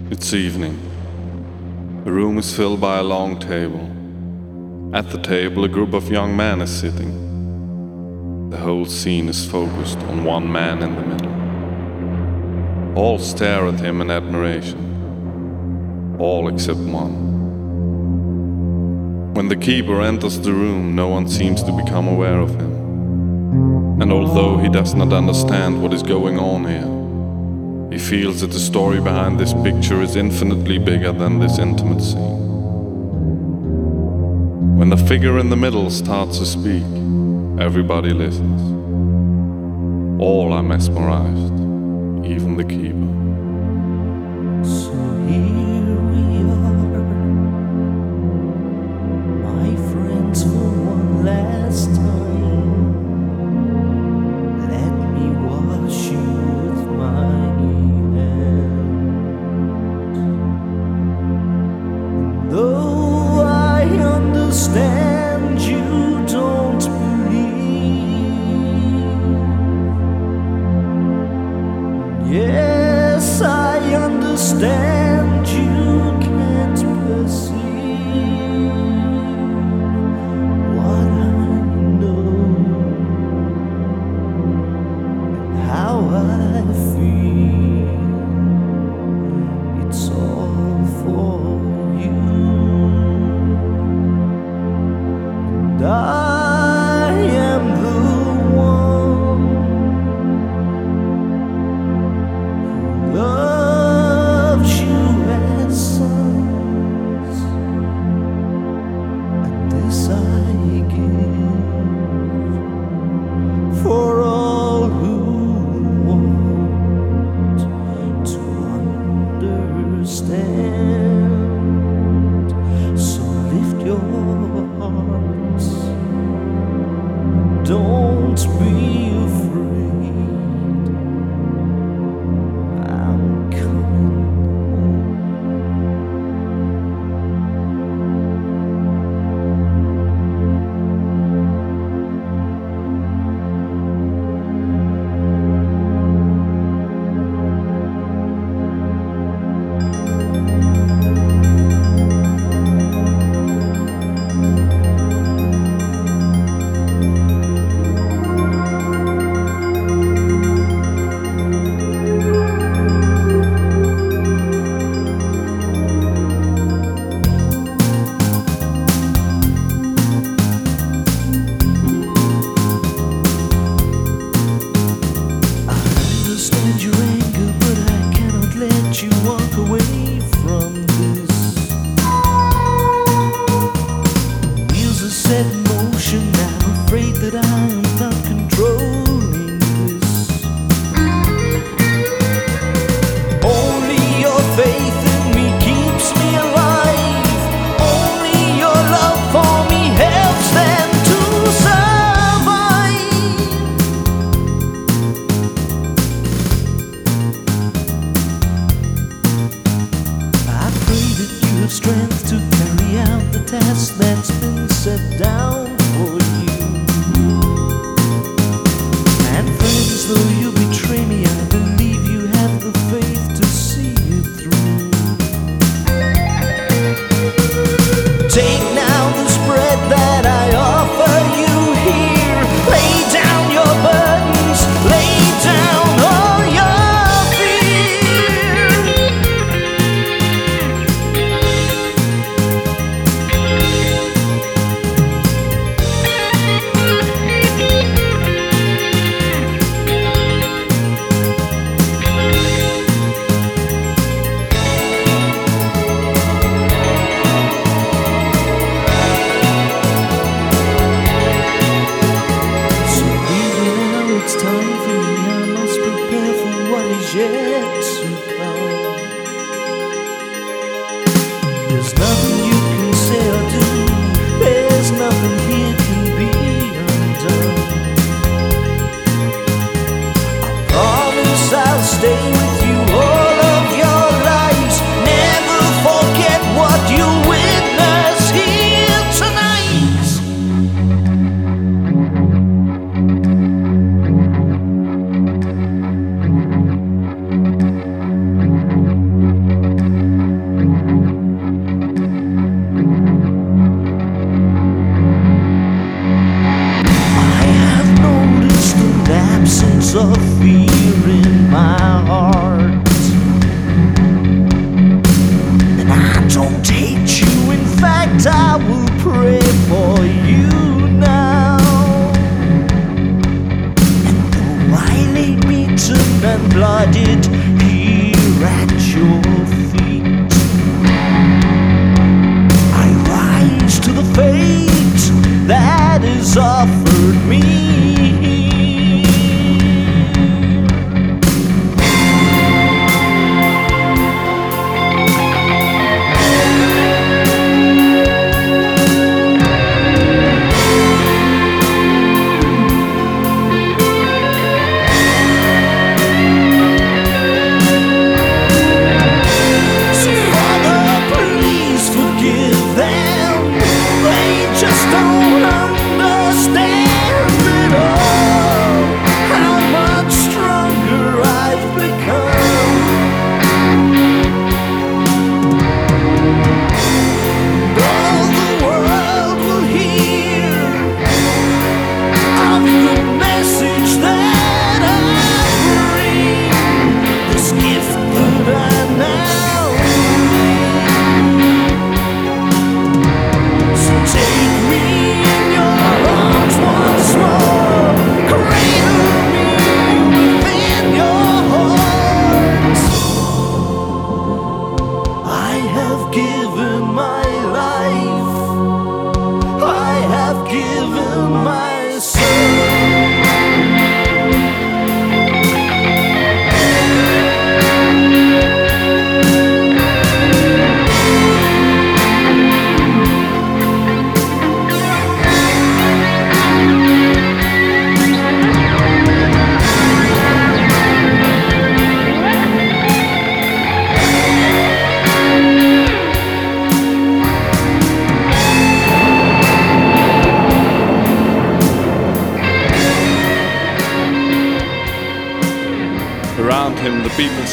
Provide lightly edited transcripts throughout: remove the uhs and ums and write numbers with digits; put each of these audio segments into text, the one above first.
It's evening. The room is filled by a long table. At the table, a group of young men is sitting. The whole scene is focused on one man in the middle. All stare at him in admiration. All except one. When the keeper enters the room, no one seems to become aware of him. And although he does not understand what is going on here, he feels that the story behind this picture is infinitely bigger than this intimate scene. When the figure in the middle starts to speak, everybody listens. All are mesmerized, even the keeper. So here we are, my friends, for one last time. Let me wash you with my hands. Though I understand you don't believe, yes, I understand you can't perceive what I know and how I feel. It's all for you, and I am the one who loves you as sons, and this I give for all who want to understand. So lift your hearts, don't be afraid. I'm coming home. I understand your anger, but I cannot let you walk away from this. Wheels are set in motion now, afraid that I am not controlling this. Only your faith in me keeps me alive. Only your love for me helps them to survive. I pray that you have strength to carry out the task that's been set down for you. And friends, though you betray me, I believe you have the faith to see it through. Take now this bread that I offer you here. Lay down your burdens, lay down all your fear.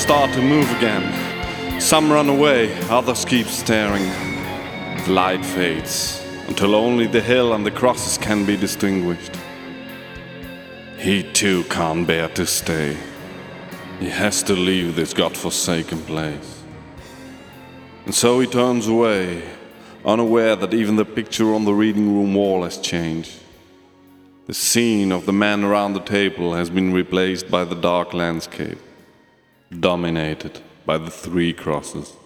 start to move again. Some run away, others keep staring. The light fades until only the hill and the crosses can be distinguished. He too can't bear to stay. He has to leave this godforsaken place. And so he turns away, unaware that even the picture on the reading room wall has changed. The scene of the man around the table has been replaced by the dark landscape, dominated by the three crosses.